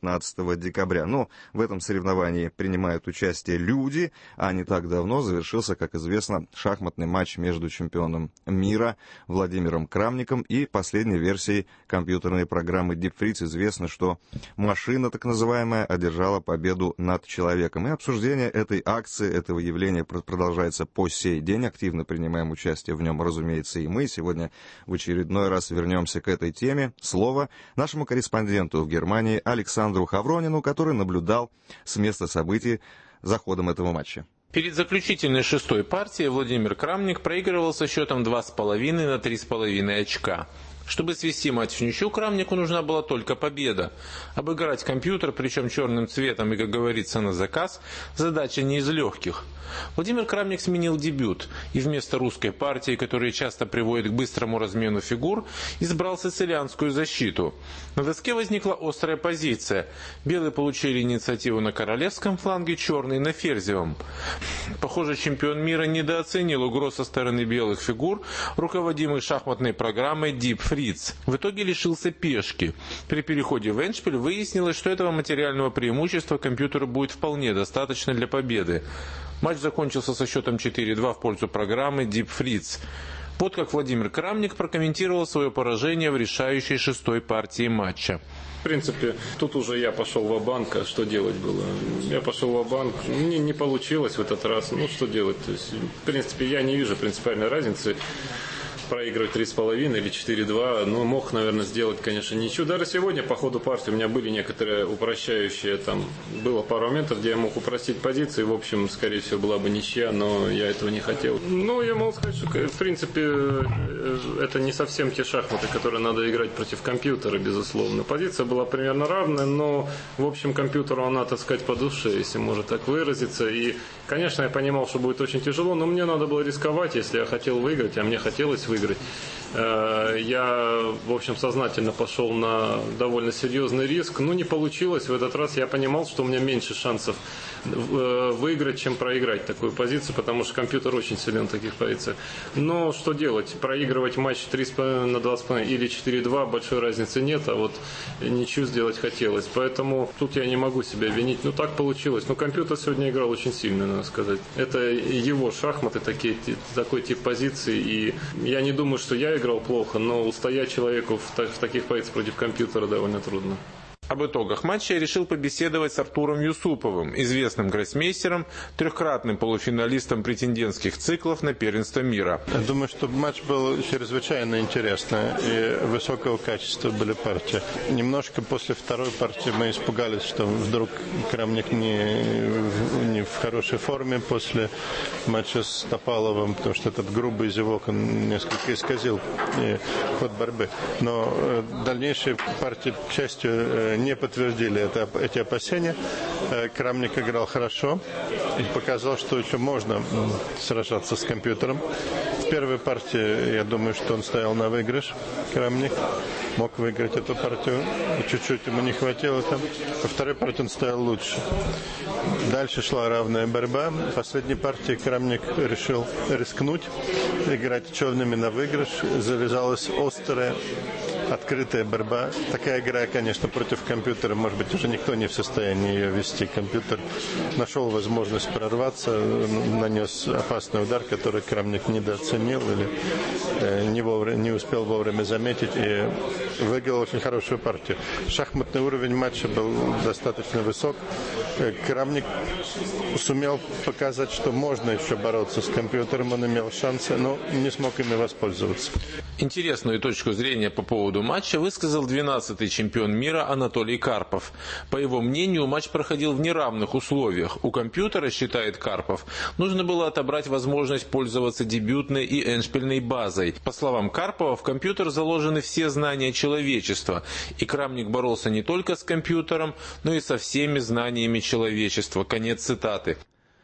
15 декабря. Но в этом соревновании принимают участие люди, а не так давно завершился, как известно, шахматный матч между чемпионом мира Владимиром Крамником и последней версией компьютерной программы Deep Freeze. Известно, что машина, так называемая, одержала победу над человеком. И обсуждение этой акции, этого явления продолжается по сей день. Активно принимаем участие в нем, разумеется, и мы. Сегодня в очередной раз вернемся к этой теме. Слово нашему корреспонденту в Германии Александру Хавронину, который наблюдал с места событий за ходом этого матча. Перед заключительной 6-й партией Владимир Крамник проигрывал со счетом 2,5 на 3,5 очка. Чтобы свести матч в ничью, Крамнику нужна была только победа. Обыграть компьютер, причем черным цветом и, как говорится, на заказ, задача не из легких. Владимир Крамник сменил дебют и вместо русской партии, которая часто приводит к быстрому размену фигур, избрал сицилианскую защиту. На доске возникла острая позиция. Белые получили инициативу на королевском фланге, черные на ферзевом. Похоже, чемпион мира недооценил угроз со стороны белых фигур, руководимых шахматной программой Deep Freeze. В итоге лишился пешки. При переходе в эндшпиль выяснилось, что этого материального преимущества компьютеру будет вполне достаточно для победы. Матч закончился со счетом 4-2 в пользу программы Deep Freeze. Вот как Владимир Крамник прокомментировал свое поражение в решающей 6-й партии матча. В принципе, тут уже я пошел ва-банк, а что делать было? Я пошел ва-банк, мне не получилось в этот раз, ну что делать? То есть, в принципе, я не вижу принципиальной разницы. Проигрывать 3,5 или 4-2, но мог, наверное, сделать, конечно, ничего. Даже сегодня по ходу партии у меня были некоторые упрощающие, там было пару моментов, где я мог упростить позиции, в общем, скорее всего, была бы ничья, но я этого не хотел. Ну, я могу сказать, что, в принципе, это не совсем те шахматы, которые надо играть против компьютера, безусловно. Позиция была примерно равная, но, в общем, компьютеру она, так сказать, по душе, если можно так выразиться. И, конечно, я понимал, что будет очень тяжело, но мне надо было рисковать, если я хотел выиграть, а мне хотелось выиграть. Я, в общем, сознательно пошел на довольно серьезный риск, но не получилось. В этот раз я понимал, что у меня меньше шансов выиграть, чем проиграть такую позицию, потому что компьютер очень силен в таких позициях. Но что делать? Проигрывать матч 3,5 на 2,5 или 4-2 большой разницы нет, а вот ничью сделать хотелось. Поэтому тут я не могу себя винить. Ну, так получилось. Но компьютер сегодня играл очень сильно, надо сказать. Это его шахматы, такой тип позиций. И я не думаю, что я играл плохо, но устоять человеку в таких позициях против компьютера довольно трудно. Об итогах матча я решил побеседовать с Артуром Юсуповым, известным гроссмейстером, трехкратным полуфиналистом претендентских циклов на первенство мира. Я думаю, что матч был чрезвычайно интересный и высокого качества были партии. Немножко после второй партии мы испугались, что вдруг Крамник не в хорошей форме после матча с Топаловым, потому что этот грубый зевок он несколько исказил ход борьбы. Но дальнейшие партии, к счастью, не подтвердили эти опасения. Крамник играл хорошо и показал, что еще можно сражаться с компьютером. В первой партии, я думаю, что он стоял на выигрыш. Крамник мог выиграть эту партию. Чуть-чуть ему не хватило там. Во второй партии он стоял лучше. Дальше шла равная борьба. В последней партии Крамник решил рискнуть, играть черными на выигрыш. Завязалась острая открытая борьба. Такая игра, конечно, против компьютера, может быть, уже никто не в состоянии ее вести. Компьютер нашел возможность прорваться, нанес опасный удар, который Крамник недооценил или не успел вовремя заметить и выиграл очень хорошую партию. Шахматный уровень матча был достаточно высок. Крамник сумел показать, что можно еще бороться с компьютером, он имел шансы, но не смог ими воспользоваться. Интересную точку зрения по поводу матча высказал 12-й чемпион мира Анатолий Карпов. По его мнению, матч проходил в неравных условиях. У компьютера, считает Карпов, нужно было отобрать возможность пользоваться дебютной и эндшпильной базой. По словам Карпова, в компьютер заложены все знания человечества, и Крамник боролся не только с компьютером, но и со всеми знаниями человечества. Конец цитаты.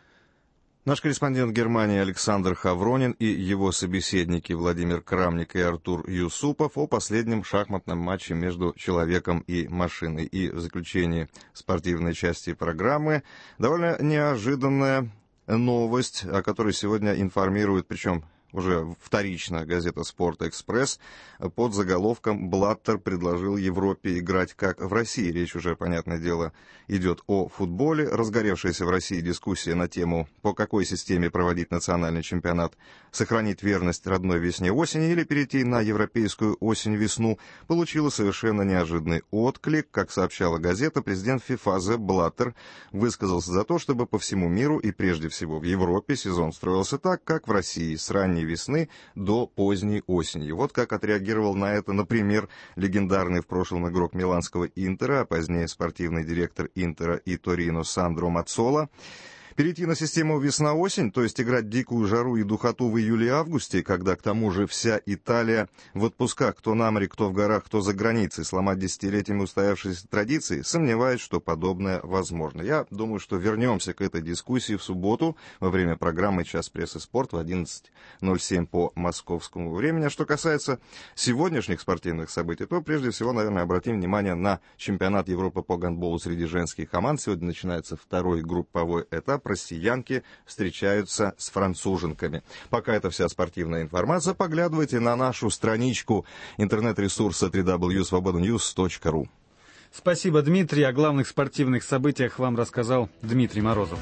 Наш корреспондент в Германии Александр Хавронин и его собеседники Владимир Крамник и Артур Юсупов о последнем шахматном матче между человеком и машиной. И в заключении спортивной части программы довольно неожиданная новость, о которой сегодня информирует, причем уже вторично, газета «Спорт-Экспресс» под заголовком «Блаттер предложил Европе играть как в России». Речь уже, понятное дело, идет о футболе. Разгоревшаяся в России дискуссия на тему, по какой системе проводить национальный чемпионат, сохранить верность родной весне-осени или перейти на европейскую осень-весну, получила совершенно неожиданный отклик. Как сообщала газета, президент ФИФА Сепп Блаттер высказался за то, чтобы по всему миру и прежде всего в Европе сезон строился так, как в России, с ранней весны до поздней осени. Вот как отреагировал на это, например, легендарный в прошлом игрок миланского «Интера», а позднее спортивный директор «Интера» и «Торино» Сандро Маццола. Перейти на систему весна-осень, то есть играть дикую жару и духоту в июле-августе, когда к тому же вся Италия в отпусках, кто на море, кто в горах, кто за границей, сломать десятилетиями устоявшиеся традиции, сомневаюсь, что подобное возможно. Я думаю, что вернемся к этой дискуссии в субботу во время программы «Час прессы спорт» в 11:07 по московскому времени. А что касается сегодняшних спортивных событий, то прежде всего, наверное, обратим внимание на чемпионат Европы по гандболу среди женских команд. Сегодня начинается второй групповой этап. Россиянки встречаются с француженками. Пока это вся спортивная информация, поглядывайте на нашу страничку интернет-ресурса www.svobodanews.ru. Спасибо, Дмитрий. О главных спортивных событиях вам рассказал Дмитрий Морозов.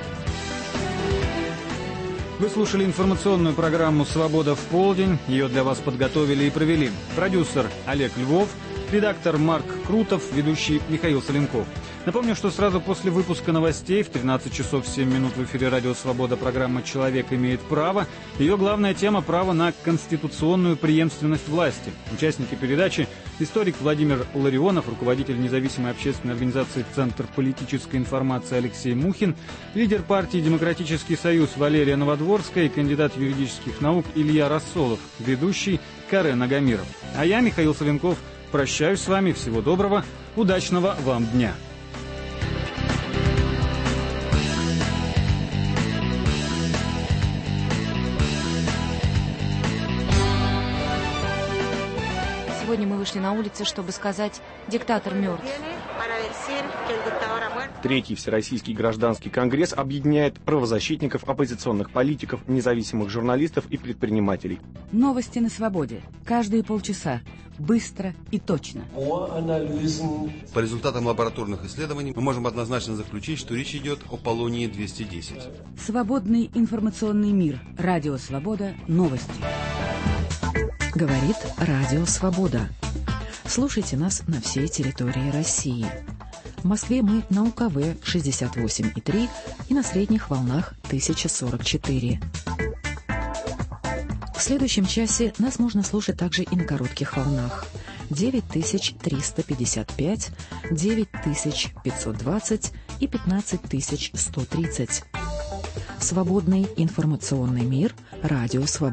Вы слушали информационную программу «Свобода в полдень». Ее для вас подготовили и провели продюсер Олег Львов, редактор Марк Крутов, ведущий Михаил Соленков. Напомню, что сразу после выпуска новостей в 13 часов 7 минут в эфире «Радио Свобода» программа «Человек имеет право». Ее главная тема – право на конституционную преемственность власти. Участники передачи – историк Владимир Ларионов, руководитель независимой общественной организации «Центр политической информации» Алексей Мухин, лидер партии «Демократический союз» Валерия Новодворская и кандидат юридических наук Илья Рассолов, ведущий Карен Агамиров. А я, Михаил Соленков, прощаюсь с вами. Всего доброго, удачного вам дня. Сегодня мы вышли на улицы, чтобы сказать «диктатор мертв». Третий Всероссийский гражданский конгресс объединяет правозащитников, оппозиционных политиков, независимых журналистов и предпринимателей. Новости на свободе. Каждые полчаса. Быстро и точно. По результатам лабораторных исследований мы можем однозначно заключить, что речь идет о полонии-210. Свободный информационный мир. Радио Свобода. Новости. Говорит Радио Свобода. Слушайте нас на всей территории России. В Москве мы на УКВ 68,3 и на средних волнах 1044. В следующем часе нас можно слушать также и на коротких волнах 9355, 9520 и 15130. Свободный информационный мир. Радио Свобода.